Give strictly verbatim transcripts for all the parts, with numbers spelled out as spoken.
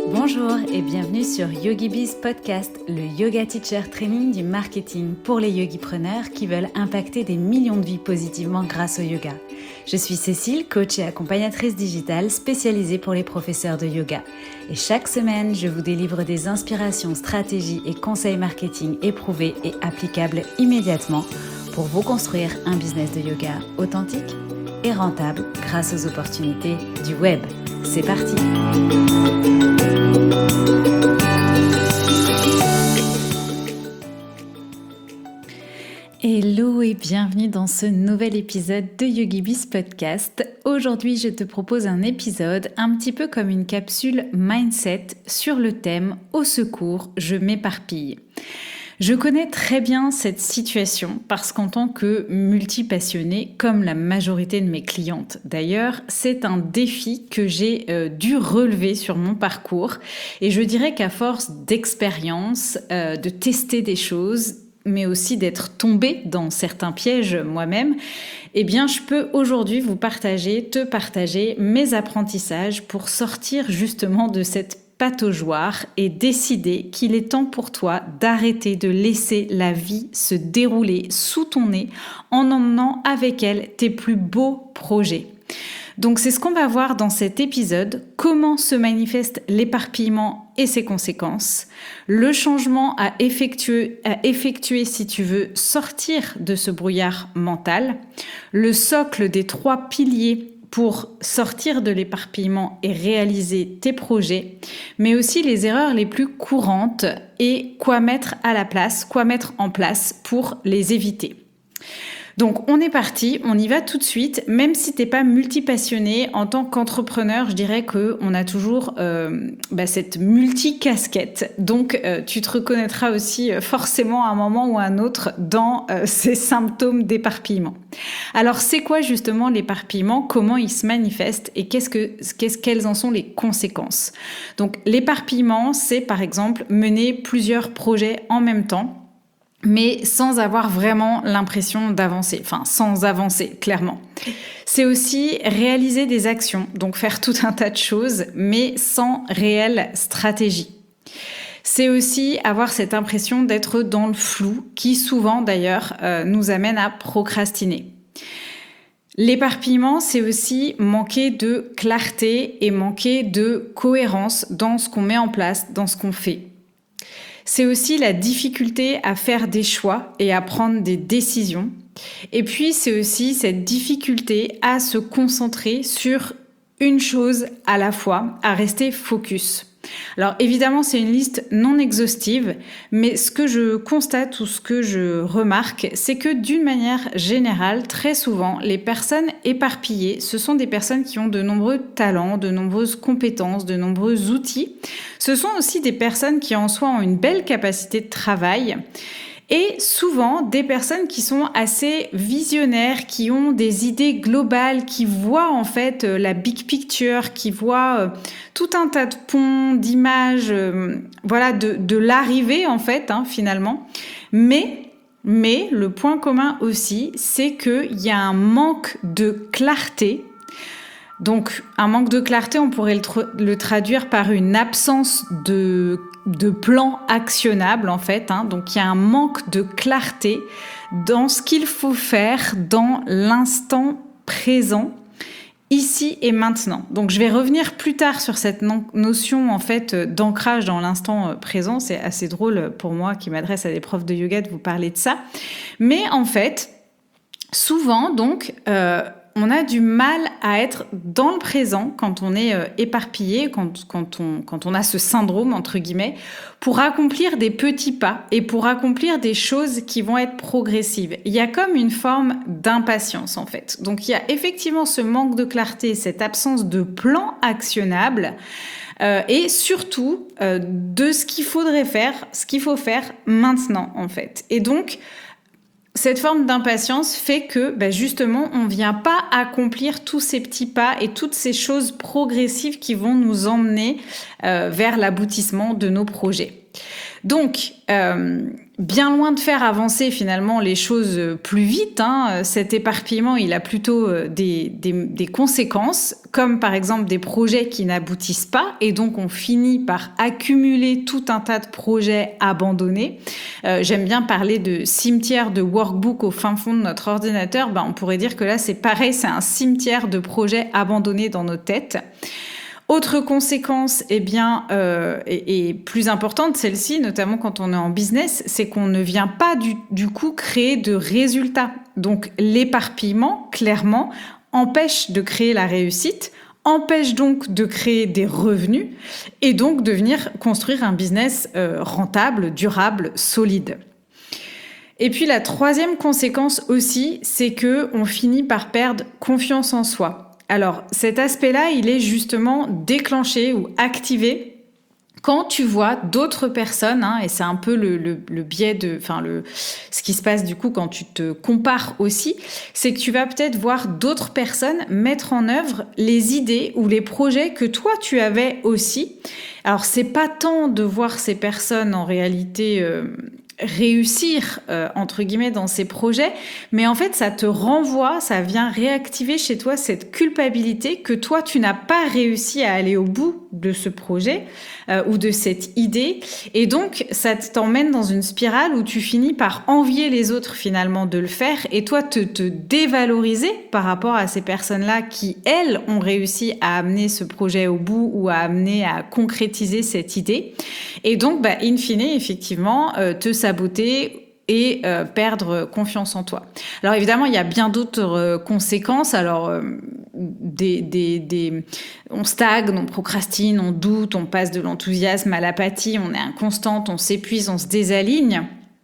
Bonjour et bienvenue sur YogiBiz Podcast, le yoga teacher training du marketing pour les yogipreneurs qui veulent impacter des millions de vies positivement grâce au yoga. Je suis Cécile, coach et accompagnatrice digitale spécialisée pour les professeurs de yoga. Et chaque semaine, je vous délivre des inspirations, stratégies et conseils marketing éprouvés et applicables immédiatement pour vous construire un business de yoga authentique et rentable grâce aux opportunités du web. C'est parti! Hello et bienvenue dans ce nouvel épisode de YogiBiz Podcast. Aujourd'hui, je te propose un épisode un petit peu comme une capsule mindset sur le thème « Au secours, je m'éparpille ». Je connais très bien cette situation parce qu'en tant que multipassionnée, comme la majorité de mes clientes d'ailleurs, c'est un défi que j'ai euh, dû relever sur mon parcours. Et je dirais qu'à force d'expérience, euh, de tester des choses, mais aussi d'être tombée dans certains pièges moi-même, eh bien, je peux aujourd'hui vous partager, te partager mes apprentissages pour sortir justement de cette pataugeoire et décider qu'il est temps pour toi d'arrêter de laisser la vie se dérouler sous ton nez en emmenant avec elle tes plus beaux projets. Donc c'est ce qu'on va voir dans cet épisode, comment se manifeste l'éparpillement et ses conséquences, le changement à effectuer, à effectuer si tu veux sortir de ce brouillard mental, le socle des trois piliers pour sortir de l'éparpillement et réaliser tes projets, mais aussi les erreurs les plus courantes et quoi mettre à la place, quoi mettre en place pour les éviter. Donc on est parti, on y va tout de suite. Même si t'es pas multipassionné, en tant qu'entrepreneur, je dirais que on a toujours euh, bah, cette multicasquette. Donc euh, tu te reconnaîtras aussi euh, forcément à un moment ou à un autre dans euh, ces symptômes d'éparpillement. Alors c'est quoi justement l'éparpillement ? Comment il se manifeste et qu'est-ce que, qu'est-ce, quelles en sont les conséquences ? Donc l'éparpillement, c'est par exemple mener plusieurs projets en même temps, mais sans avoir vraiment l'impression d'avancer, enfin sans avancer, clairement. C'est aussi réaliser des actions, donc faire tout un tas de choses, mais sans réelle stratégie. C'est aussi avoir cette impression d'être dans le flou, qui souvent d'ailleurs euh, nous amène à procrastiner. L'éparpillement, c'est aussi manquer de clarté et manquer de cohérence dans ce qu'on met en place, dans ce qu'on fait. C'est aussi la difficulté à faire des choix et à prendre des décisions. Et puis, c'est aussi cette difficulté à se concentrer sur une chose à la fois, à rester focus. Alors évidemment, c'est une liste non exhaustive, mais ce que je constate ou ce que je remarque, c'est que d'une manière générale, très souvent, les personnes éparpillées, ce sont des personnes qui ont de nombreux talents, de nombreuses compétences, de nombreux outils. Ce sont aussi des personnes qui en soi ont une belle capacité de travail. Et souvent, des personnes qui sont assez visionnaires, qui ont des idées globales, qui voient en fait la big picture, qui voient euh, tout un tas de ponts, d'images, euh, voilà, de, de l'arrivée en fait, hein, finalement. Mais, mais le point commun aussi, c'est qu'il y a un manque de clarté. Donc, un manque de clarté, on pourrait le, tra- le traduire par une absence de, de plan actionnable, en fait. Hein. Donc, il y a un manque de clarté dans ce qu'il faut faire dans l'instant présent, ici et maintenant. Donc, je vais revenir plus tard sur cette no- notion, en fait, d'ancrage dans l'instant présent. C'est assez drôle pour moi, qui m'adresse à des profs de yoga, de vous parler de ça. Mais en fait, souvent, donc... Euh, on a du mal à être dans le présent quand on est euh, éparpillé, quand, quand, on, quand on a ce syndrome, entre guillemets, pour accomplir des petits pas et pour accomplir des choses qui vont être progressives. Il y a comme une forme d'impatience, en fait. Donc, il y a effectivement ce manque de clarté, cette absence de plan actionnable euh, et surtout euh, de ce qu'il faudrait faire, ce qu'il faut faire maintenant, en fait. Et donc, cette forme d'impatience fait que, bah justement, on ne vient pas accomplir tous ces petits pas et toutes ces choses progressives qui vont nous emmener euh, vers l'aboutissement de nos projets. Donc, euh, bien loin de faire avancer finalement les choses plus vite, hein, cet éparpillement, il a plutôt des, des, des conséquences, comme par exemple des projets qui n'aboutissent pas, et donc on finit par accumuler tout un tas de projets abandonnés. Euh, j'aime bien parler de cimetière de workbook au fin fond de notre ordinateur. Ben, on pourrait dire que là, c'est pareil, c'est un cimetière de projets abandonnés dans nos têtes. Autre conséquence, eh bien, euh, et, et plus importante, celle-ci, notamment quand on est en business, c'est qu'on ne vient pas du, du coup créer de résultats. Donc, l'éparpillement, clairement, empêche de créer la réussite, empêche donc de créer des revenus et donc de venir construire un business euh, rentable, durable, solide. Et puis, la troisième conséquence aussi, c'est que on finit par perdre confiance en soi. Alors, cet aspect-là, il est justement déclenché ou activé quand tu vois d'autres personnes, hein, et c'est un peu le, le, le biais de, enfin le, ce qui se passe du coup quand tu te compares aussi, c'est que tu vas peut-être voir d'autres personnes mettre en œuvre les idées ou les projets que toi tu avais aussi. Alors, c'est pas tant de voir ces personnes en réalité euh, réussir, euh, entre guillemets, dans ces projets, mais en fait, ça te renvoie, ça vient réactiver chez toi cette culpabilité que toi, tu n'as pas réussi à aller au bout de ce projet euh, ou de cette idée. Et donc, ça t'emmène dans une spirale où tu finis par envier les autres, finalement, de le faire et toi, te, te dévaloriser par rapport à ces personnes-là qui, elles, ont réussi à amener ce projet au bout ou à amener à concrétiser cette idée. Et donc, bah, in fine, effectivement, euh, te saboter et euh, perdre confiance en toi. Alors évidemment, il y a bien d'autres euh, conséquences. Alors, euh, des, des, des... on stagne, on procrastine, on doute, on passe de l'enthousiasme à l'apathie, on est inconstante, on s'épuise, on se désaligne.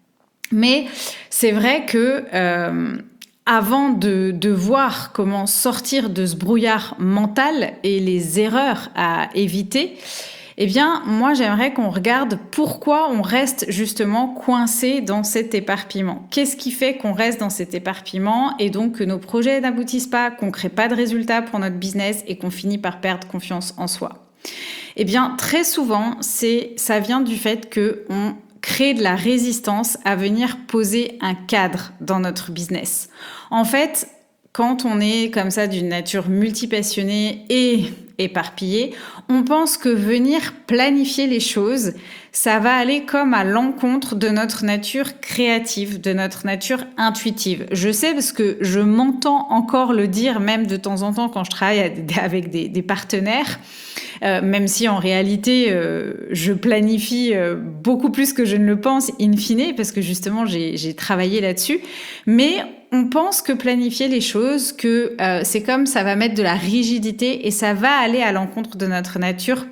Mais c'est vrai que euh, avant de, de voir comment sortir de ce brouillard mental et les erreurs à éviter, eh bien, moi, j'aimerais qu'on regarde pourquoi on reste justement coincé dans cet éparpillement. Qu'est-ce qui fait qu'on reste dans cet éparpillement et donc que nos projets n'aboutissent pas, qu'on ne crée pas de résultats pour notre business et qu'on finit par perdre confiance en soi? Eh bien, très souvent, c'est, ça vient du fait qu'on crée de la résistance à venir poser un cadre dans notre business. En fait, quand on est comme ça d'une nature multipassionnée et éparpillée, on pense que venir planifier les choses, ça va aller comme à l'encontre de notre nature créative, de notre nature intuitive. Je sais parce que je m'entends encore le dire même de temps en temps quand je travaille avec des, des partenaires, euh, même si en réalité euh, je planifie euh, beaucoup plus que je ne le pense in fine, parce que justement j'ai, j'ai travaillé là-dessus. Mais on pense que planifier les choses, que euh, c'est comme ça va mettre de la rigidité et ça va aller à l'encontre de notre nature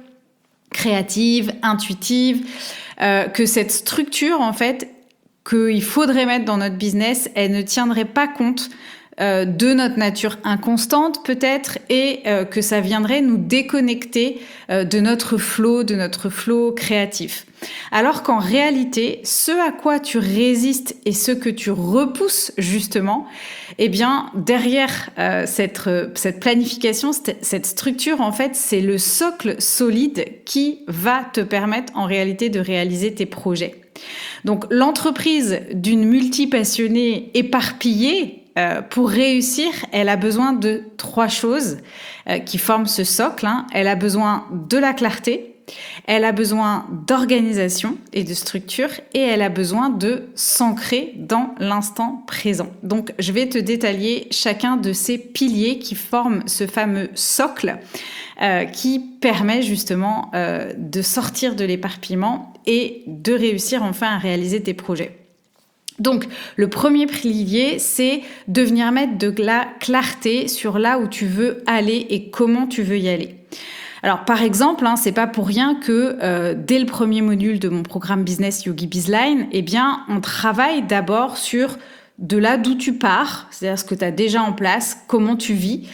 créative, intuitive, euh, que cette structure, en fait, qu'il faudrait mettre dans notre business, elle ne tiendrait pas compte euh, de notre nature inconstante, peut-être, et euh, que ça viendrait nous déconnecter euh, de notre flow, de notre flow créatif. Alors qu'en réalité, ce à quoi tu résistes et ce que tu repousses, justement, eh bien, derrière euh, cette, euh, cette planification, cette, cette structure, en fait, c'est le socle solide qui va te permettre, en réalité, de réaliser tes projets. Donc, l'entreprise d'une multipassionnée éparpillée, euh, pour réussir, elle a besoin de trois choses euh, qui forment ce socle. Hein. Elle a besoin de la clarté, elle a besoin d'organisation et de structure et elle a besoin de s'ancrer dans l'instant présent. Donc, je vais te détailler chacun de ces piliers qui forment ce fameux socle euh, qui permet justement euh, de sortir de l'éparpillement et de réussir enfin à réaliser tes projets. Donc, le premier pilier, c'est de venir mettre de la clarté sur là où tu veux aller et comment tu veux y aller. Alors, par exemple, hein, c'est pas pour rien que euh, dès le premier module de mon programme Business Yogi Bizline, eh bien, on travaille d'abord sur de là d'où tu pars, c'est-à-dire ce que tu as déjà en place, comment tu vis,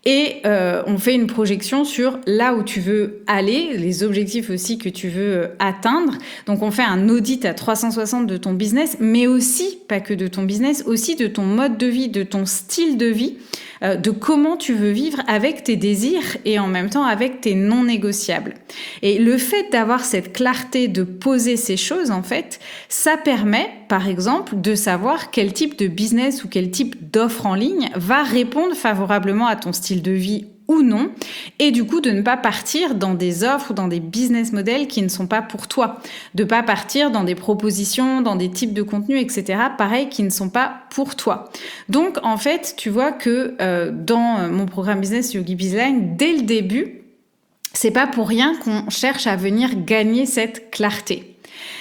Et euh, on fait une projection sur là où tu veux aller, les objectifs aussi que tu veux atteindre. Donc, on fait un audit à trois cent soixante de ton business, mais aussi, pas que de ton business, aussi de ton mode de vie, de ton style de vie, euh, de comment tu veux vivre avec tes désirs et en même temps avec tes non négociables. Et le fait d'avoir cette clarté de poser ces choses, en fait, ça permet, par exemple, de savoir quel type de business ou quel type d'offre en ligne va répondre favorablement à ton style de vie ou non, et du coup de ne pas partir dans des offres ou dans des business models qui ne sont pas pour toi, de pas partir dans des propositions, dans des types de contenus, et cetera, pareil, qui ne sont pas pour toi. Donc en fait, tu vois que euh, dans mon programme Business Yogi Bizline, dès le début, c'est pas pour rien qu'on cherche à venir gagner cette clarté.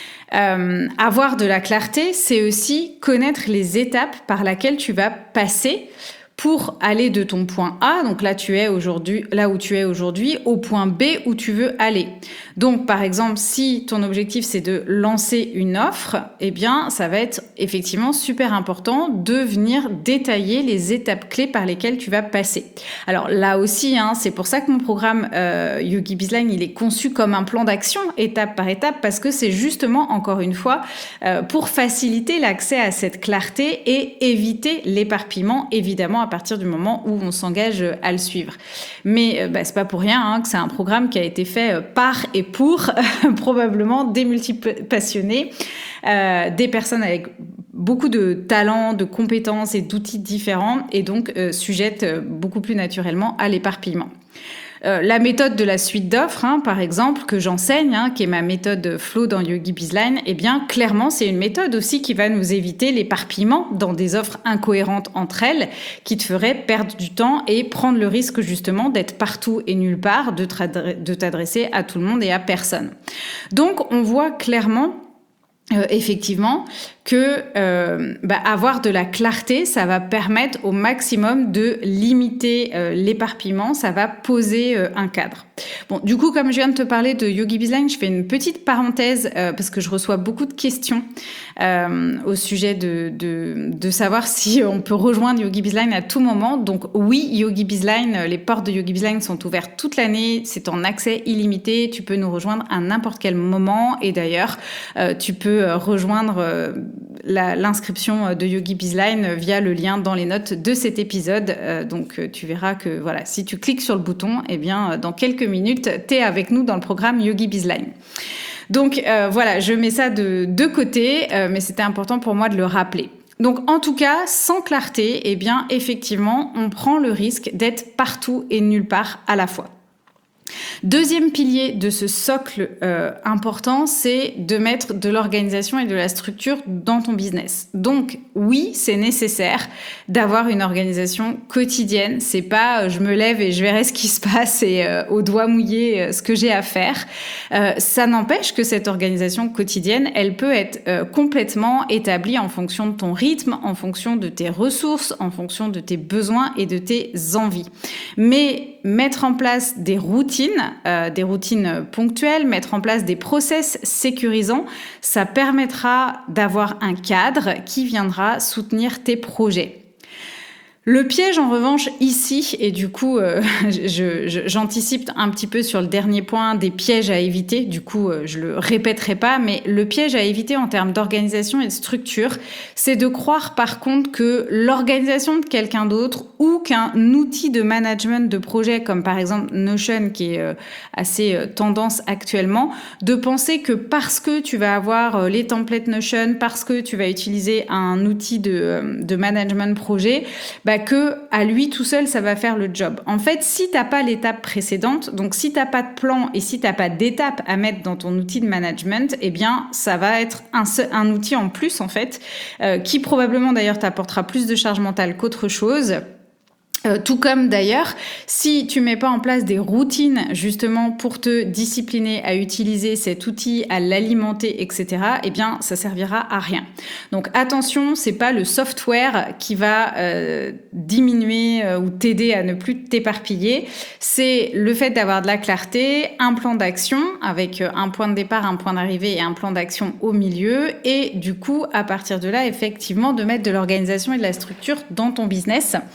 Euh, avoir de la clarté, c'est aussi connaître les étapes par lesquelles tu vas passer pour aller de ton point A, donc là tu es aujourd'hui, là où tu es aujourd'hui, au point B où tu veux aller. Donc par exemple, si ton objectif c'est de lancer une offre, eh bien ça va être effectivement super important de venir détailler les étapes clés par lesquelles tu vas passer. Alors là aussi, hein, c'est pour ça que mon programme euh, Yogi Bizline, il est conçu comme un plan d'action étape par étape, parce que c'est justement, encore une fois, euh, pour faciliter l'accès à cette clarté et éviter l'éparpillement, évidemment, à partir du moment où on s'engage à le suivre. Mais euh, bah, c'est pas pour rien hein, que c'est un programme qui a été fait par et pour probablement des multipassionnés, euh, des personnes avec beaucoup de talents, de compétences et d'outils différents, et donc euh, sujettes euh, beaucoup plus naturellement à l'éparpillement. Euh, la méthode de la suite d'offres, hein, par exemple, que j'enseigne, hein, qui est ma méthode Flow dans Yogi Bizline, eh bien, clairement, c'est une méthode aussi qui va nous éviter l'éparpillement dans des offres incohérentes entre elles, qui te ferait perdre du temps et prendre le risque, justement, d'être partout et nulle part, de, de t'adresser à tout le monde et à personne. Donc, on voit clairement, euh, effectivement, que euh, bah, avoir de la clarté, ça va permettre au maximum de limiter euh, l'éparpillement, ça va poser euh, un cadre. Bon, du coup, comme je viens de te parler de Yogi Bizline, je fais une petite parenthèse euh, parce que je reçois beaucoup de questions euh, au sujet de, de, de savoir si on peut rejoindre Yogi Bizline à tout moment. Donc oui, Yogi Bizline, les portes de Yogi Bizline sont ouvertes toute l'année, c'est en accès illimité, tu peux nous rejoindre à n'importe quel moment, et d'ailleurs, euh, tu peux rejoindre euh, La, l'inscription de Yogi Bizline via le lien dans les notes de cet épisode. Euh, donc, tu verras que voilà, si tu cliques sur le bouton, eh bien, dans quelques minutes, tu es avec nous dans le programme Yogi Bizline. Donc, euh, voilà, je mets ça de, de côté, euh, mais c'était important pour moi de le rappeler. Donc, en tout cas, sans clarté, eh bien, effectivement, on prend le risque d'être partout et nulle part à la fois. Deuxième pilier de ce socle euh, important, c'est de mettre de l'organisation et de la structure dans ton business. Donc oui, c'est nécessaire d'avoir une organisation quotidienne. C'est pas euh, je me lève et je verrai ce qui se passe et euh, au doigt mouillé euh, ce que j'ai à faire. Euh, ça n'empêche que cette organisation quotidienne, elle peut être euh, complètement établie en fonction de ton rythme, en fonction de tes ressources, en fonction de tes besoins et de tes envies. Mais mettre en place des routines, euh, des routines ponctuelles, mettre en place des process sécurisants, ça permettra d'avoir un cadre qui viendra soutenir tes projets. Le piège, en revanche, ici, et du coup, euh, je, je, j'anticipe un petit peu sur le dernier point des pièges à éviter, du coup, euh, je le répéterai pas, mais le piège à éviter en termes d'organisation et de structure, c'est de croire par contre que l'organisation de quelqu'un d'autre ou qu'un outil de management de projet, comme par exemple Notion, qui est euh, assez euh, tendance actuellement, de penser que parce que tu vas avoir euh, les templates Notion, parce que tu vas utiliser un outil de, euh, de management projet, bah, que à lui tout seul ça va faire le job. En fait, si t'as pas l'étape précédente, donc si t'as pas de plan et si t'as pas d'étape à mettre dans ton outil de management, eh bien ça va être un, un outil en plus en fait, euh, qui probablement d'ailleurs t'apportera plus de charge mentale qu'autre chose. Euh, tout comme d'ailleurs, si tu mets pas en place des routines justement pour te discipliner à utiliser cet outil, à l'alimenter, et cetera, eh bien, ça servira à rien. Donc attention, c'est pas le software qui va euh, diminuer euh, ou t'aider à ne plus t'éparpiller. C'est le fait d'avoir de la clarté, un plan d'action avec un point de départ, un point d'arrivée et un plan d'action au milieu. Et du coup, à partir de là, effectivement, de mettre de l'organisation et de la structure dans ton business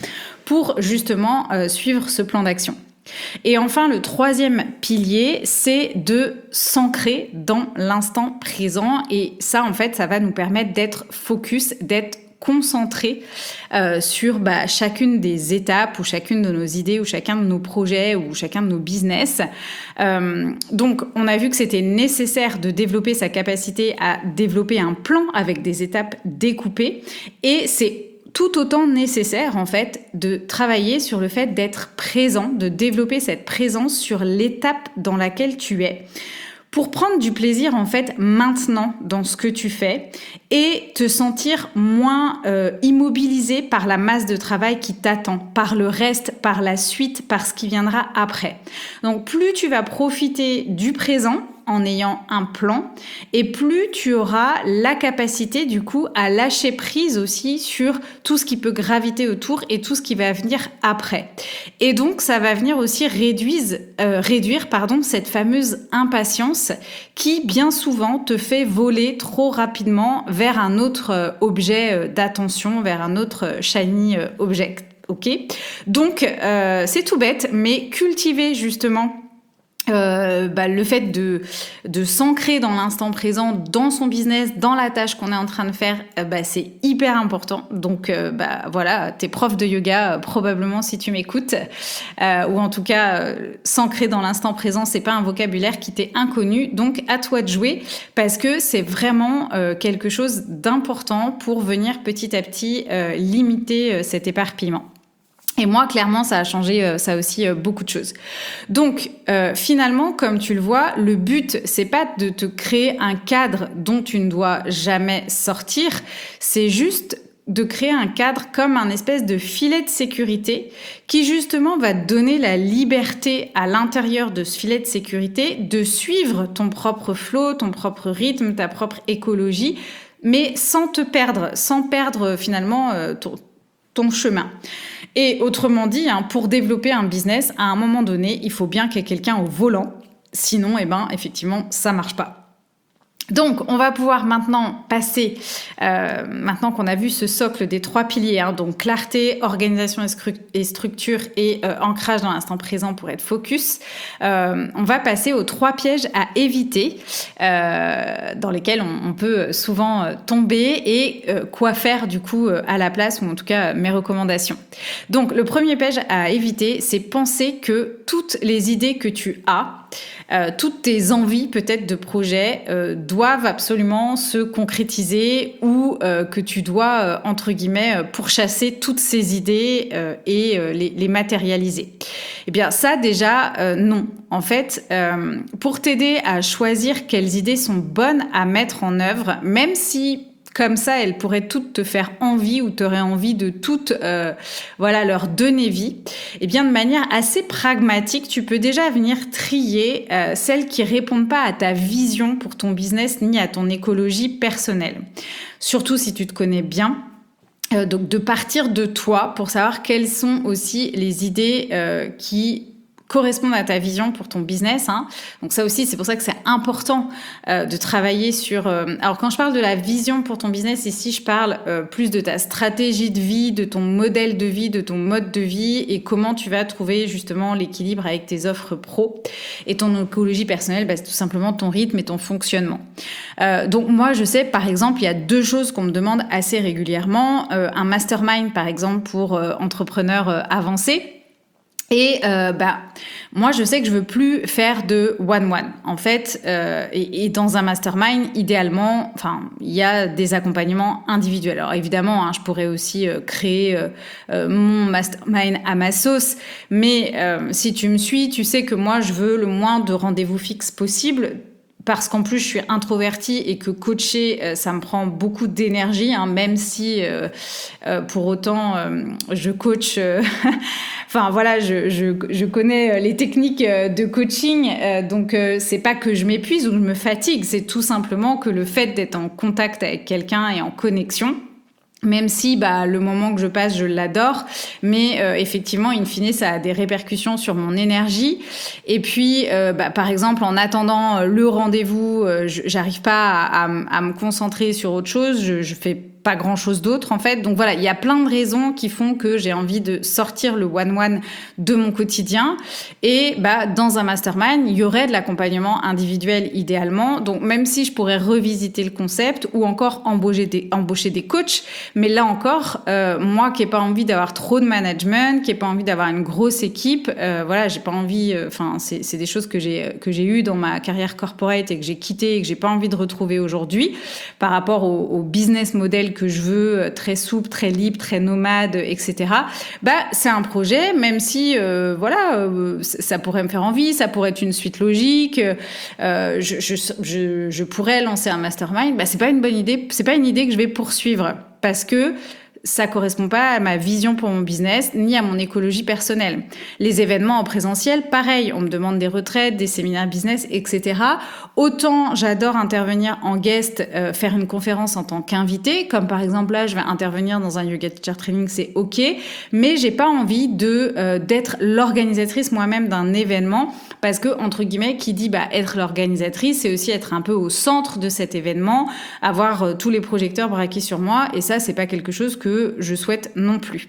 pour justement euh, suivre ce plan d'action. Et enfin, le troisième pilier, c'est de s'ancrer dans l'instant présent. Et ça, en fait, ça va nous permettre d'être focus, d'être concentré euh, sur bah, chacune des étapes ou chacune de nos idées ou chacun de nos projets ou chacun de nos business. Euh, donc, on a vu que c'était nécessaire de développer sa capacité à développer un plan avec des étapes découpées. Et c'est tout autant nécessaire, en fait, de travailler sur le fait d'être présent, de développer cette présence sur l'étape dans laquelle tu es, pour prendre du plaisir, en fait, maintenant dans ce que tu fais et te sentir moins euh, immobilisé par la masse de travail qui t'attend, par le reste, par la suite, par ce qui viendra après. Donc, plus tu vas profiter du présent, en ayant un plan, et plus tu auras la capacité du coup à lâcher prise aussi sur tout ce qui peut graviter autour et tout ce qui va venir après. Et donc ça va venir aussi réduire, euh, réduire pardon, cette fameuse impatience qui bien souvent te fait voler trop rapidement vers un autre objet d'attention, vers un autre shiny object. Ok ? Donc euh, c'est tout bête, mais cultiver justement Euh, bah, le fait de, de s'ancrer dans l'instant présent, dans son business, dans la tâche qu'on est en train de faire, euh, bah, c'est hyper important. Donc euh, bah, voilà, t'es prof de yoga, euh, probablement si tu m'écoutes, euh, ou en tout cas, euh, s'ancrer dans l'instant présent, c'est pas un vocabulaire qui t'est inconnu. Donc à toi de jouer, parce que c'est vraiment euh, quelque chose d'important pour venir petit à petit euh, limiter euh, cet éparpillement. Et moi, clairement, ça a changé, euh, ça aussi, euh, beaucoup de choses. Donc, euh, finalement, comme tu le vois, le but, c'est pas de te créer un cadre dont tu ne dois jamais sortir. C'est juste de créer un cadre comme un espèce de filet de sécurité qui, justement, va te donner la liberté à l'intérieur de ce filet de sécurité de suivre ton propre flow, ton propre rythme, ta propre écologie, mais sans te perdre, sans perdre, finalement, euh, ton, ton chemin. Et autrement dit, hein, pour développer un business, à un moment donné, il faut bien qu'il y ait quelqu'un au volant. Sinon, eh ben, effectivement, ça marche pas. Donc, on va pouvoir maintenant passer, euh, maintenant qu'on a vu ce socle des trois piliers, hein, donc clarté, organisation et, scru- et structure et euh, ancrage dans l'instant présent pour être focus, euh, on va passer aux trois pièges à éviter, euh, dans lesquels on, on peut souvent euh, tomber et euh, quoi faire du coup euh, à la place, ou en tout cas mes recommandations. Donc, le premier piège à éviter, c'est penser que toutes les idées que tu as, Euh, toutes tes envies peut-être de projet euh, doivent absolument se concrétiser ou euh, que tu dois, euh, entre guillemets, euh, pourchasser toutes ces idées euh, et euh, les, les matérialiser. Eh bien ça déjà, euh, non. En fait, euh, pour t'aider à choisir quelles idées sont bonnes à mettre en œuvre, même si comme ça, elles pourraient toutes te faire envie ou t'aurais envie de toutes euh, voilà, leur donner vie. Et bien, de manière assez pragmatique, tu peux déjà venir trier euh, celles qui répondent pas à ta vision pour ton business ni à ton écologie personnelle. Surtout si tu te connais bien. Euh, donc, de partir de toi pour savoir quelles sont aussi les idées euh, qui correspondent à ta vision pour ton business. Hein. Donc ça aussi, c'est pour ça que c'est important euh, de travailler sur... Euh, alors quand je parle de la vision pour ton business, ici je parle euh, plus de ta stratégie de vie, de ton modèle de vie, de ton mode de vie et comment tu vas trouver justement l'équilibre avec tes offres pro. Et ton écologie personnelle, bah, c'est tout simplement ton rythme et ton fonctionnement. Euh, donc moi, je sais, par exemple, il y a deux choses qu'on me demande assez régulièrement. Euh, un mastermind, par exemple, pour euh, entrepreneurs euh, avancés. Et euh, bah moi je sais que je veux plus faire de one one en fait euh, et, et dans un mastermind idéalement enfin il y a des accompagnements individuels. Alors évidemment hein, je pourrais aussi euh, créer euh, euh, mon mastermind à ma sauce, mais euh, si tu me suis tu sais que moi je veux le moins de rendez-vous fixes possible. Parce qu'en plus, je suis introvertie et que coacher, euh, ça me prend beaucoup d'énergie, hein, même si euh, euh, pour autant, euh, je coach... Euh, enfin, voilà, je, je, je connais les techniques de coaching. Euh, donc, euh, c'est pas que je m'épuise ou je me fatigue. C'est tout simplement que le fait d'être en contact avec quelqu'un et en connexion, même si bah, le moment que je passe, je l'adore, mais euh, effectivement, in fine, ça a des répercussions sur mon énergie. Et puis, euh, bah, par exemple, en attendant le rendez-vous, euh, j'arrive pas à, à, à me concentrer sur autre chose. Je, je fais pas grand-chose d'autre en fait. Donc voilà, il y a plein de raisons qui font que j'ai envie de sortir le one-one de mon quotidien. Et bah, dans un mastermind, il y aurait de l'accompagnement individuel idéalement. Donc même si je pourrais revisiter le concept ou encore embaucher des, embaucher des coachs, mais là encore, euh, moi qui n'ai pas envie d'avoir trop de management, qui n'ai pas envie d'avoir une grosse équipe, euh, voilà, j'ai pas envie, enfin, euh, c'est, c'est des choses que j'ai, que j'ai eues dans ma carrière corporate et que j'ai quitté et que j'ai pas envie de retrouver aujourd'hui par rapport au, au business model que je veux, très souple, très libre, très nomade, et cetera. Bah, c'est un projet, même si, euh, voilà, euh, ça pourrait me faire envie, ça pourrait être une suite logique. Euh, je, je, je, je pourrais lancer un mastermind. Bah, c'est pas une bonne idée. C'est pas une idée que je vais poursuivre parce que ça correspond pas à ma vision pour mon business, ni à mon écologie personnelle. Les événements en présentiel, pareil, on me demande des retraites, des séminaires business, et cetera. Autant j'adore intervenir en guest, euh, faire une conférence en tant qu'invité, comme par exemple là, je vais intervenir dans un yoga teacher training, c'est ok, mais j'ai pas envie de euh, d'être l'organisatrice moi-même d'un événement, parce que entre guillemets, qui dit bah être l'organisatrice, c'est aussi être un peu au centre de cet événement, avoir euh, tous les projecteurs braqués sur moi, et ça, c'est pas quelque chose que je souhaite non plus.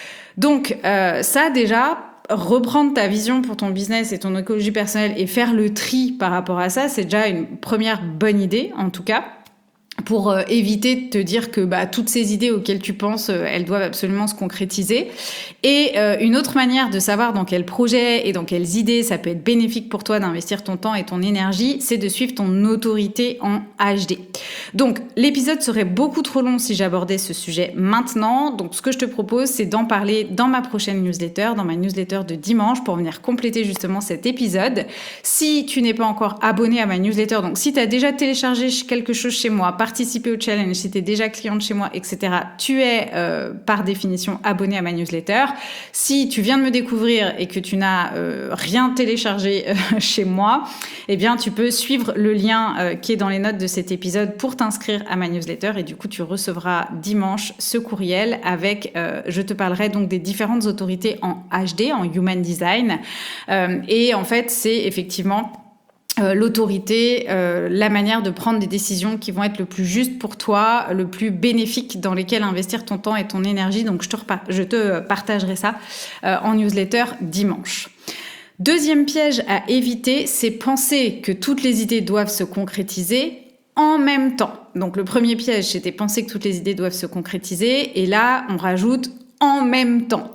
Donc euh, ça déjà, reprendre ta vision pour ton business et ton écologie personnelle et faire le tri par rapport à ça, c'est déjà une première bonne idée en tout cas, pour euh, éviter de te dire que bah, toutes ces idées auxquelles tu penses, euh, elles doivent absolument se concrétiser. Et euh, une autre manière de savoir dans quel projet et dans quelles idées ça peut être bénéfique pour toi d'investir ton temps et ton énergie, c'est de suivre ton autorité en H D. Donc, l'épisode serait beaucoup trop long si j'abordais ce sujet maintenant. Donc, ce que je te propose, c'est d'en parler dans ma prochaine newsletter, dans ma newsletter de dimanche, pour venir compléter justement cet épisode. Si tu n'es pas encore abonné à ma newsletter, donc si tu as déjà téléchargé quelque chose chez moi, participer au challenge, si tu es déjà cliente chez moi, et cetera, tu es euh, par définition abonné à ma newsletter. Si tu viens de me découvrir et que tu n'as euh, rien téléchargé euh, chez moi, eh bien, tu peux suivre le lien euh, qui est dans les notes de cet épisode pour t'inscrire à ma newsletter et du coup, tu recevras dimanche ce courriel avec, euh, je te parlerai donc des différentes autorités en H D, en Human Design. Euh, et en fait, c'est effectivement Euh, l'autorité, euh, la manière de prendre des décisions qui vont être le plus juste pour toi, le plus bénéfique, dans lesquelles investir ton temps et ton énergie. Donc, je te, repa- je te partagerai ça euh, en newsletter dimanche. Deuxième piège à éviter, c'est penser que toutes les idées doivent se concrétiser en même temps. Donc, le premier piège, c'était penser que toutes les idées doivent se concrétiser. Et là, on rajoute en même temps.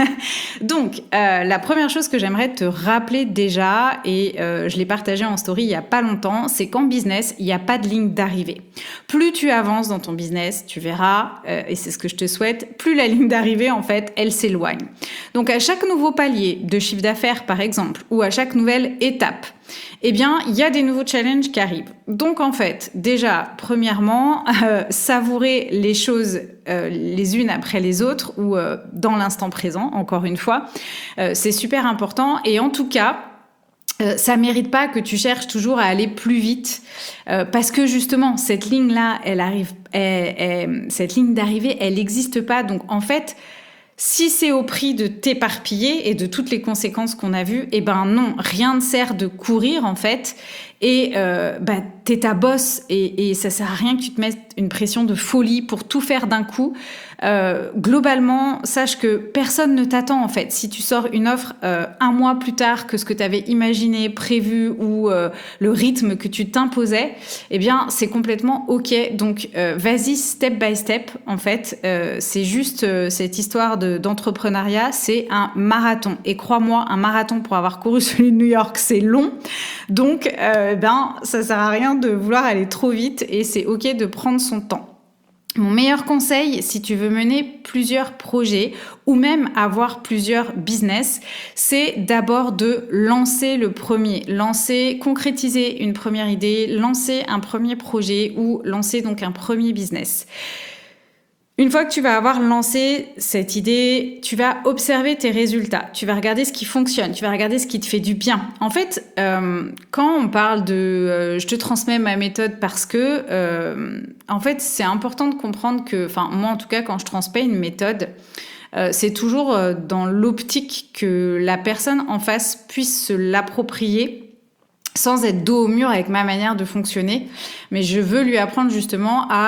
Donc, euh, la première chose que j'aimerais te rappeler déjà, et euh, je l'ai partagé en story il y a pas longtemps, c'est qu'en business, il n'y a pas de ligne d'arrivée. Plus tu avances dans ton business, tu verras, euh, et c'est ce que je te souhaite, plus la ligne d'arrivée, en fait, elle s'éloigne. Donc, à chaque nouveau palier de chiffre d'affaires, par exemple, ou à chaque nouvelle étape, eh bien, il y a des nouveaux challenges qui arrivent. Donc, en fait, déjà, premièrement, euh, savourer les choses euh, les unes après les autres ou euh, dans l'instant présent, encore une fois, euh, c'est super important. Et en tout cas, Euh, ça mérite pas que tu cherches toujours à aller plus vite euh, parce que justement cette ligne là elle arrive elle, elle, cette ligne d'arrivée elle n'existe pas. Donc en fait si c'est au prix de t'éparpiller et de toutes les conséquences qu'on a vues, eh ben non, rien ne sert de courir en fait. Et euh, bah, t'es ta boss et, et ça sert à rien que tu te mettes une pression de folie pour tout faire d'un coup. Euh, globalement, sache que personne ne t'attend en fait. Si tu sors une offre euh, un mois plus tard que ce que tu avais imaginé, prévu ou euh, le rythme que tu t'imposais, eh bien c'est complètement ok. Donc euh, vas-y step by step en fait. Euh, c'est juste euh, cette histoire de, d'entrepreneuriat, c'est un marathon. Et crois-moi, un marathon pour avoir couru celui de New York, c'est long. Donc euh, ben ça sert à rien de vouloir aller trop vite et c'est ok de prendre son temps. Mon meilleur conseil, si tu veux mener plusieurs projets ou même avoir plusieurs business, c'est d'abord de lancer le premier, lancer, concrétiser une première idée, lancer un premier projet ou lancer donc un premier business. Une fois que tu vas avoir lancé cette idée, tu vas observer tes résultats, tu vas regarder ce qui fonctionne, tu vas regarder ce qui te fait du bien. En fait, euh, quand on parle de euh, « je te transmets ma méthode parce que euh, », en fait, c'est important de comprendre que, enfin moi en tout cas, quand je transmets une méthode, euh, c'est toujours euh, dans l'optique que la personne en face puisse se l'approprier sans être dos au mur avec ma manière de fonctionner. Mais je veux lui apprendre justement à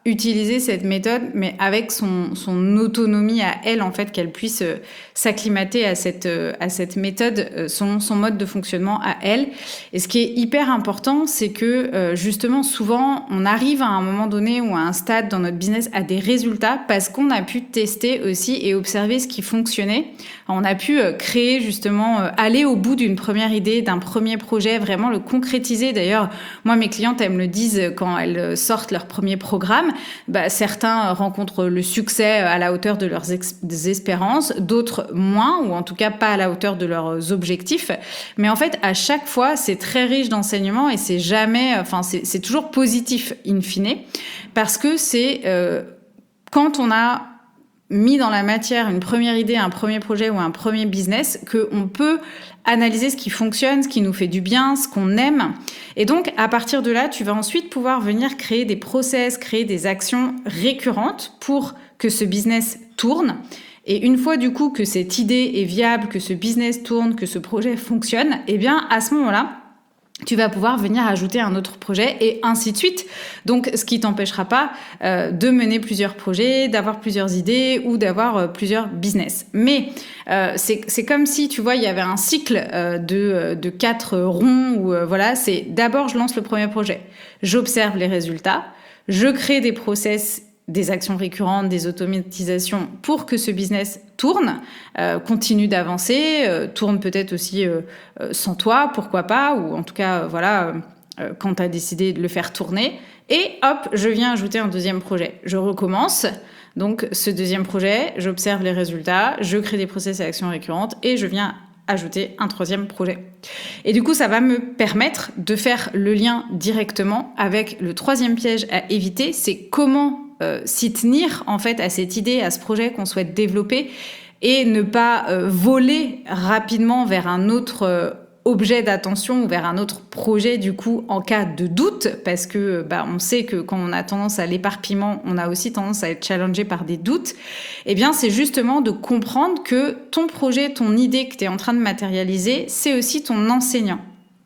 utiliser cette méthode, mais avec son, son autonomie à elle, en fait, qu'elle puisse euh, s'acclimater à cette, euh, à cette méthode, euh, son, son mode de fonctionnement à elle. Et ce qui est hyper important, c'est que euh, justement, souvent, on arrive à un moment donné ou à un stade dans notre business à des résultats parce qu'on a pu tester aussi et observer ce qui fonctionnait. On a pu euh, créer justement, euh, aller au bout d'une première idée, d'un premier projet, vraiment le concrétiser. D'ailleurs, moi, mes clientes, elles me le disent quand elles sortent leur premier programme. Bah, certains rencontrent le succès à la hauteur de leurs ex- des espérances, d'autres moins, ou en tout cas pas à la hauteur de leurs objectifs. Mais en fait, à chaque fois, c'est très riche d'enseignements et c'est jamais, enfin, c'est, c'est toujours positif in fine, parce que c'est euh, quand on a mis dans la matière une première idée, un premier projet ou un premier business, qu'on peut analyser ce qui fonctionne, ce qui nous fait du bien, ce qu'on aime. Et donc, à partir de là, tu vas ensuite pouvoir venir créer des process, créer des actions récurrentes pour que ce business tourne. Et une fois du coup que cette idée est viable, que ce business tourne, que ce projet fonctionne, eh bien, à ce moment-là, tu vas pouvoir venir ajouter un autre projet et ainsi de suite. Donc, ce qui t'empêchera pas euh, de mener plusieurs projets, d'avoir plusieurs idées ou d'avoir euh, plusieurs business. Mais euh, c'est, c'est comme si, tu vois, il y avait un cycle euh, de, de quatre ronds où, euh, voilà, c'est d'abord, je lance le premier projet. J'observe les résultats. Je crée des process, des actions récurrentes, des automatisations pour que ce business tourne, euh, continue d'avancer, euh, tourne peut-être aussi euh, euh, sans toi, pourquoi pas, ou en tout cas, euh, voilà, euh, quand tu as décidé de le faire tourner. Et hop, je viens ajouter un deuxième projet. Je recommence. Donc, ce deuxième projet, j'observe les résultats, je crée des process et actions récurrentes et je viens ajouter un troisième projet. Et du coup, ça va me permettre de faire le lien directement avec le troisième piège à éviter, c'est comment Euh, s'y tenir en fait à cette idée, à ce projet qu'on souhaite développer et ne pas euh, voler rapidement vers un autre euh, objet d'attention ou vers un autre projet du coup en cas de doute, parce que bah, on sait que quand on a tendance à l'éparpillement, on a aussi tendance à être challengé par des doutes. Eh bien, c'est justement de comprendre que ton projet, ton idée que tu es en train de matérialiser, c'est aussi ton enseignant.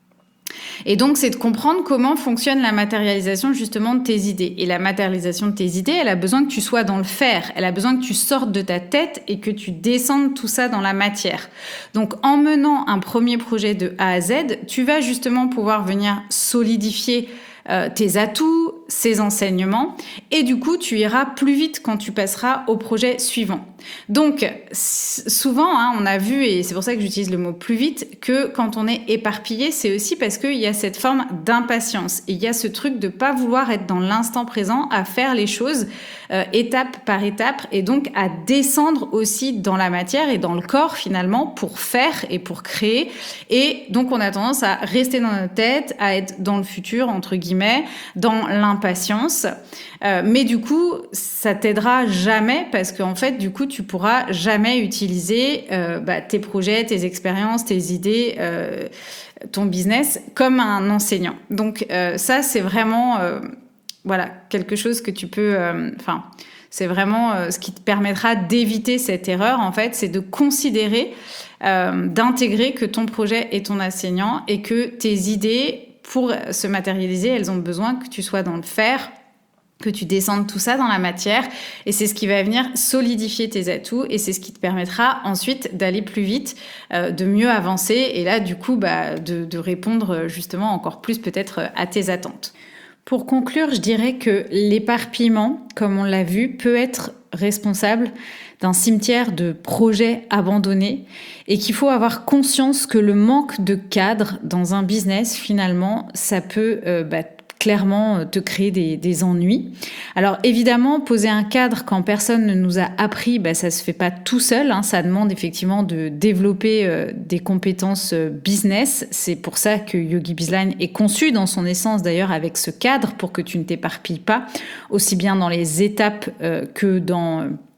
Et donc, c'est de comprendre comment fonctionne la matérialisation justement de tes idées. Et la matérialisation de tes idées, elle a besoin que tu sois dans le faire. Elle a besoin que tu sortes de ta tête et que tu descendes tout ça dans la matière. Donc, en menant un premier projet de A à Z, tu vas justement pouvoir venir solidifier euh, tes atouts, ces enseignements, et du coup, tu iras plus vite quand tu passeras au projet suivant. Donc, souvent, hein, on a vu, et c'est pour ça que j'utilise le mot plus vite, que quand on est éparpillé, c'est aussi parce qu'il y a cette forme d'impatience. Et il y a ce truc de pas vouloir être dans l'instant présent, à faire les choses euh, étape par étape, et donc à descendre aussi dans la matière et dans le corps, finalement, pour faire et pour créer. Et donc, on a tendance à rester dans notre tête, à être dans le futur, entre guillemets, dans l'impatience. Euh, mais du coup, ça t'aidera jamais parce qu'en fait, du coup, tu pourras jamais utiliser euh, bah, tes projets, tes expériences, tes idées, euh, ton business comme un enseignant. Donc euh, ça, c'est vraiment euh, voilà quelque chose que tu peux... Enfin, euh, c'est vraiment euh, ce qui te permettra d'éviter cette erreur, en fait, c'est de considérer, euh, d'intégrer que ton projet est ton enseignant et que tes idées, pour se matérialiser, elles ont besoin que tu sois dans le faire, que tu descendes tout ça dans la matière, et c'est ce qui va venir solidifier tes atouts, et c'est ce qui te permettra ensuite d'aller plus vite, euh, de mieux avancer, et là du coup bah, de, de répondre justement encore plus peut-être à tes attentes. Pour conclure, je dirais que l'éparpillement, comme on l'a vu, peut être responsable d'un cimetière de projets abandonnés et qu'il faut avoir conscience que le manque de cadre dans un business, finalement, ça peut euh, bah, clairement te créer des, des ennuis. Alors évidemment, poser un cadre quand personne ne nous a appris, bah, ça se fait pas tout seul, hein. Ça demande effectivement de développer euh, des compétences euh, business. C'est pour ça que Yogi Bizline est conçu dans son essence d'ailleurs avec ce cadre pour que tu ne t'éparpilles pas, aussi bien dans les étapes euh, que dans... Euh,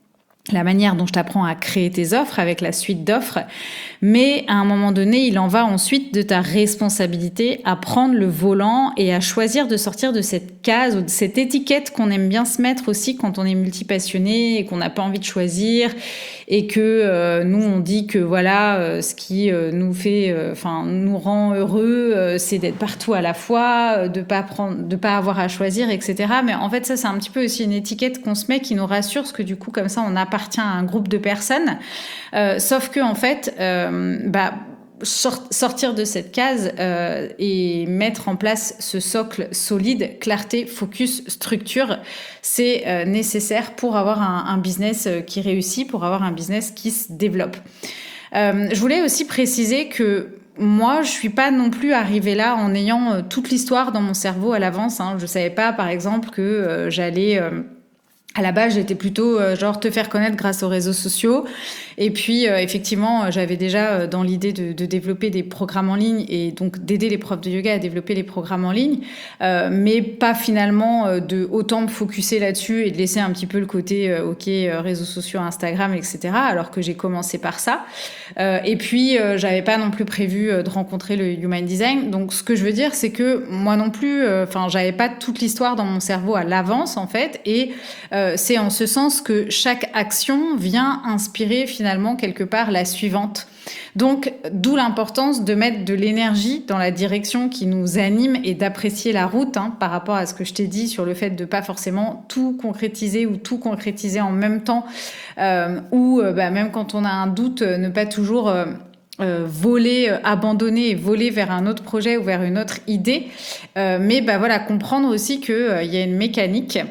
la manière dont je t'apprends à créer tes offres avec la suite d'offres. Mais à un moment donné, il en va ensuite de ta responsabilité à prendre le volant et à choisir de sortir de cette case ou de cette étiquette qu'on aime bien se mettre aussi quand on est multipassionné et qu'on n'a pas envie de choisir et que euh, nous, on dit que voilà, euh, ce qui euh, nous fait, enfin, euh, nous rend heureux, euh, c'est d'être partout à la fois, euh, de pas prendre, de pas avoir à choisir, et cetera. Mais en fait, ça, c'est un petit peu aussi une étiquette qu'on se met qui nous rassure, parce que du coup, comme ça, on appartient à un groupe de personnes. Euh, sauf que en fait, euh, bah sortir de cette case euh, et mettre en place ce socle solide, clarté, focus, structure, c'est euh, nécessaire pour avoir un, un business qui réussit, pour avoir un business qui se développe. Euh, je voulais aussi préciser que moi, je suis pas non plus arrivée là en ayant euh, toute l'histoire dans mon cerveau à l'avance. Hein. Je savais pas, par exemple, que euh, j'allais... Euh, À la base, j'étais plutôt euh, genre te faire connaître grâce aux réseaux sociaux. Et puis, euh, effectivement, euh, j'avais déjà euh, dans l'idée de, de développer des programmes en ligne et donc d'aider les profs de yoga à développer les programmes en ligne, euh, mais pas finalement euh, de autant me focuser là-dessus et de laisser un petit peu le côté euh, ok euh, réseaux sociaux, Instagram, et cetera. Alors que j'ai commencé par ça. Euh, et puis, euh, j'avais pas non plus prévu euh, de rencontrer le Human Design. Donc, ce que je veux dire, c'est que moi non plus, enfin, euh, j'avais pas toute l'histoire dans mon cerveau à l'avance en fait, et euh, c'est en ce sens que chaque action vient inspirer finalement quelque part la suivante. Donc, d'où l'importance de mettre de l'énergie dans la direction qui nous anime et d'apprécier la route hein, par rapport à ce que je t'ai dit sur le fait de pas forcément tout concrétiser ou tout concrétiser en même temps euh, ou euh, bah, même quand on a un doute, euh, ne pas toujours... Euh, Euh, voler, euh, abandonner et voler vers un autre projet ou vers une autre idée. Euh, mais bah, voilà, comprendre aussi qu'il euh, y a une mécanique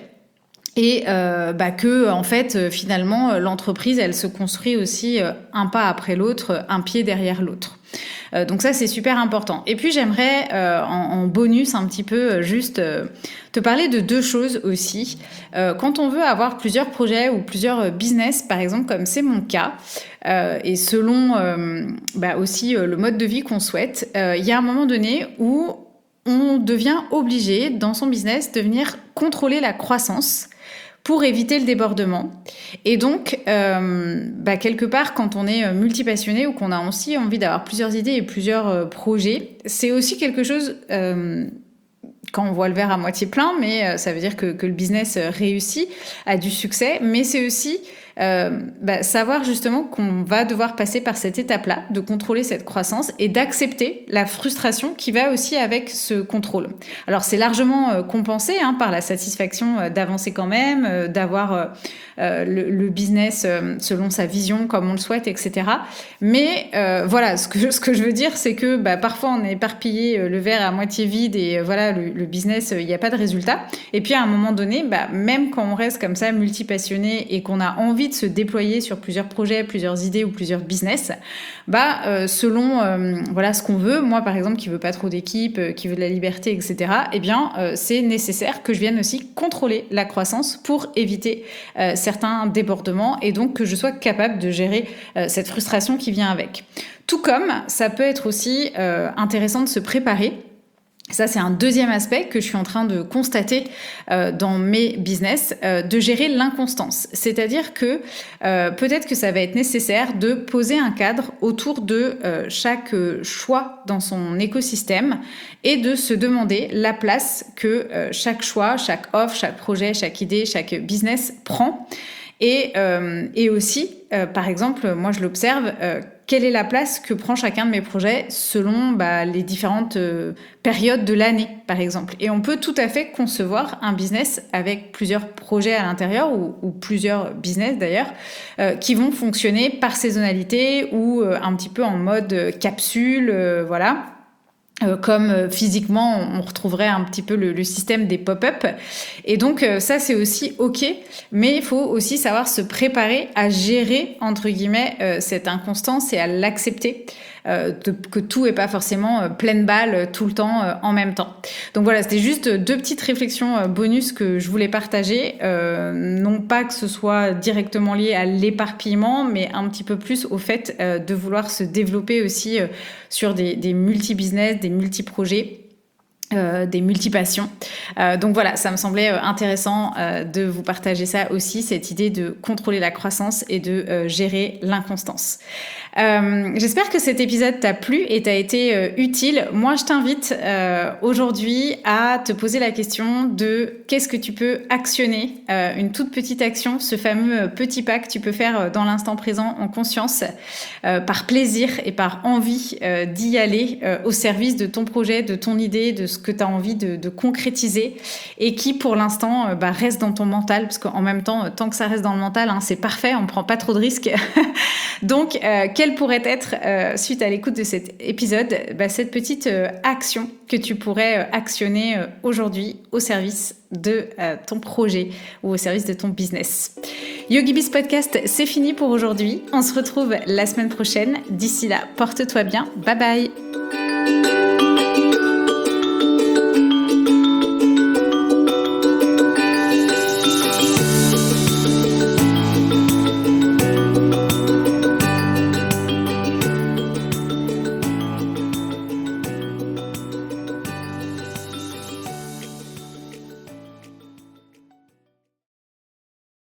et euh, bah, que en fait, euh, finalement, l'entreprise, elle se construit aussi euh, un pas après l'autre, un pied derrière l'autre. Euh, donc ça, c'est super important. Et puis, j'aimerais, euh, en, en bonus, un petit peu, euh, juste euh, te parler de deux choses aussi. Euh, quand on veut avoir plusieurs projets ou plusieurs business, par exemple, comme c'est mon cas, euh, et selon euh, bah, aussi euh, le mode de vie qu'on souhaite, il euh, y a un moment donné où on devient obligé, dans son business, de venir contrôler la croissance pour éviter le débordement. Et donc, euh, bah, quelque part, quand on est multipassionné ou qu'on a aussi envie d'avoir plusieurs idées et plusieurs euh, projets, c'est aussi quelque chose... Euh, quand on voit le verre à moitié plein, mais euh, ça veut dire que, que le business réussit, a du succès, mais c'est aussi euh, bah, savoir justement qu'on va devoir passer par cette étape-là, de contrôler cette croissance et d'accepter la frustration qui va aussi avec ce contrôle. Alors c'est largement euh, compensé hein, par la satisfaction euh, d'avancer quand même, euh, d'avoir euh, euh, le, le business euh, selon sa vision, comme on le souhaite, et cetera. Mais euh, voilà, ce que, ce que je veux dire, c'est que bah, parfois on est éparpillé, euh, le verre à moitié vide et euh, voilà, le, le business, il euh, n'y a pas de résultat. Et puis à un moment donné, bah, même quand on reste comme ça multipassionné et qu'on a envie de se déployer sur plusieurs projets, plusieurs idées ou plusieurs business, bah, euh, selon euh, voilà, ce qu'on veut, moi par exemple qui veux pas trop d'équipe, euh, qui veut de la liberté, et cetera, eh bien euh, c'est nécessaire que je vienne aussi contrôler la croissance pour éviter euh, certains débordements et donc que je sois capable de gérer euh, cette frustration qui vient avec. Tout comme ça peut être aussi euh, intéressant de se préparer. Ça, c'est un deuxième aspect que je suis en train de constater euh, dans mes business, euh, de gérer l'inconstance. C'est-à-dire que euh, peut-être que ça va être nécessaire de poser un cadre autour de euh, chaque choix dans son écosystème et de se demander la place que euh, chaque choix, chaque offre, chaque projet, chaque idée, chaque business prend. Et, euh, et aussi, euh, par exemple, moi je l'observe, euh, quelle est la place que prend chacun de mes projets selon bah, les différentes euh, périodes de l'année, par exemple. Et on peut tout à fait concevoir un business avec plusieurs projets à l'intérieur, ou, ou plusieurs business d'ailleurs, euh, qui vont fonctionner par saisonnalité ou euh, un petit peu en mode capsule, euh, voilà. Euh, comme euh, physiquement, on retrouverait un petit peu le, le système des pop-up. Et donc, euh, ça, c'est aussi OK. Mais il faut aussi savoir se préparer à gérer, entre guillemets, euh, cette inconstance et à l'accepter. Euh, de, que tout n'est pas forcément euh, pleine balle euh, tout le temps euh, en même temps. Donc voilà, c'était juste deux petites réflexions euh, bonus que je voulais partager. Euh, non pas que ce soit directement lié à l'éparpillement, mais un petit peu plus au fait euh, de vouloir se développer aussi euh, sur des, des multi-business, des multi-projets. Euh, des multipassions. Euh, donc voilà, ça me semblait euh, intéressant euh, de vous partager ça aussi, cette idée de contrôler la croissance et de euh, gérer l'inconstance. Euh, j'espère que cet épisode t'a plu et t'a été euh, utile. Moi, je t'invite euh, aujourd'hui à te poser la question de qu'est-ce que tu peux actionner, euh, une toute petite action, ce fameux petit pas que tu peux faire dans l'instant présent en conscience, euh, par plaisir et par envie euh, d'y aller euh, au service de ton projet, de ton idée, de ce que tu as envie de, de concrétiser et qui pour l'instant euh, bah, reste dans ton mental, parce qu'en même temps, tant que ça reste dans le mental, hein, c'est parfait, on ne prend pas trop de risques. Donc, euh, quelle pourrait être, euh, suite à l'écoute de cet épisode, bah, cette petite euh, action que tu pourrais euh, actionner euh, aujourd'hui au service de euh, ton projet ou au service de ton business. YogiBiz Podcast, c'est fini pour aujourd'hui. On se retrouve la semaine prochaine. D'ici là, porte-toi bien. Bye bye.